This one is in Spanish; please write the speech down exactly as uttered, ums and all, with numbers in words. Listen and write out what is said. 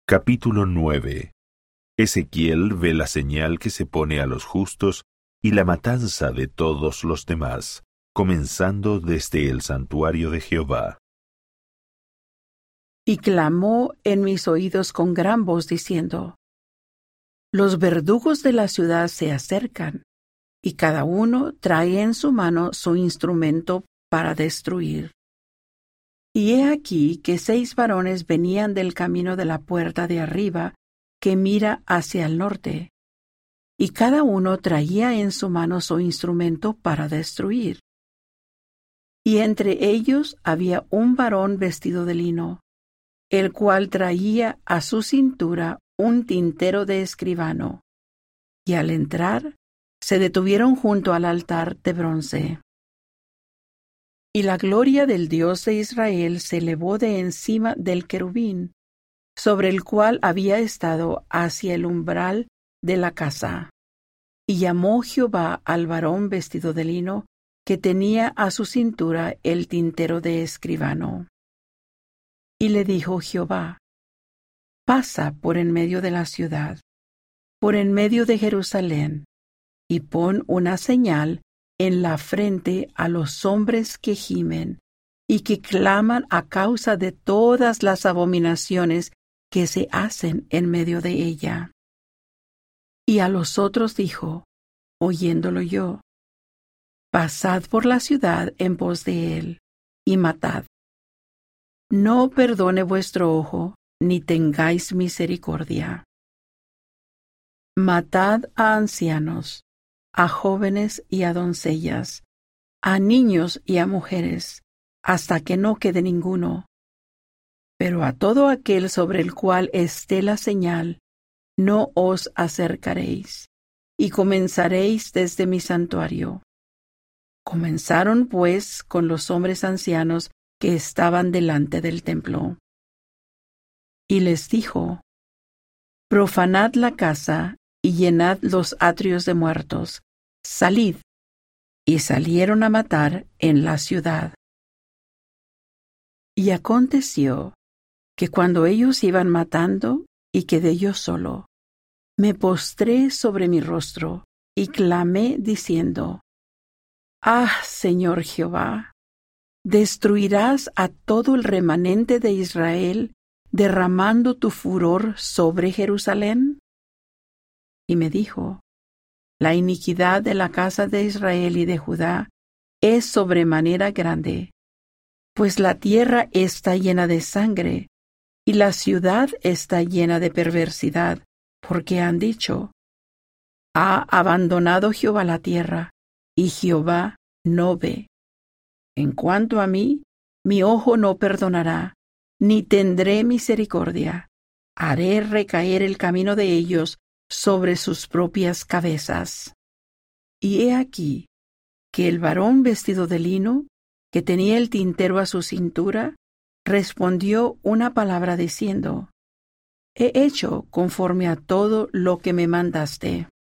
Capítulo nueve. Ezequiel ve la señal que se pone a los justos y la matanza de todos los demás, comenzando desde el santuario de Jehová. Y clamó en mis oídos con gran voz diciendo: Los verdugos de la ciudad se acercan, y cada uno trae en su mano su instrumento para destruir. Y he aquí que seis varones venían del camino de la puerta de arriba, que mira hacia el norte, y cada uno traía en su mano su instrumento para destruir. Y entre ellos había un varón vestido de lino, el cual traía a su cintura un tintero de escribano, y al entrar se detuvieron junto al altar de bronce. Y la gloria del Dios de Israel se elevó de encima del querubín, sobre el cual había estado hacia el umbral de la casa. Y llamó Jehová al varón vestido de lino, que tenía a su cintura el tintero de escribano. Y le dijo Jehová: Pasa por en medio de la ciudad, por en medio de Jerusalén, y pon una señal en la frente a los hombres que gimen y que claman a causa de todas las abominaciones que se hacen en medio de ella. Y a los otros dijo, oyéndolo yo: Pasad por la ciudad en pos de él, y matad. No perdone vuestro ojo, ni tengáis misericordia. Matad a ancianos, a jóvenes y a doncellas, a niños y a mujeres, hasta que no quede ninguno. Pero a todo aquel sobre el cual esté la señal, no os acercaréis, y comenzaréis desde mi santuario. Comenzaron pues con los hombres ancianos que estaban delante del templo. Y les dijo: Profanad la casa y llenad los atrios de muertos. Salid. Y salieron a matar en la ciudad. Y aconteció que cuando ellos iban matando, y quedé yo solo, me postré sobre mi rostro y clamé diciendo: Ah, Señor Jehová, ¿destruirás a todo el remanente de Israel, derramando tu furor sobre Jerusalén? Y me dijo: La iniquidad de la casa de Israel y de Judá es sobremanera grande, pues la tierra está llena de sangre, y la ciudad está llena de perversidad, porque han dicho: Ha abandonado Jehová la tierra, y Jehová no ve. En cuanto a mí, mi ojo no perdonará, ni tendré misericordia. Haré recaer el camino de ellos sobre sus propias cabezas. Y he aquí que el varón vestido de lino, que tenía el tintero a su cintura, respondió una palabra diciendo: He hecho conforme a todo lo que me mandaste.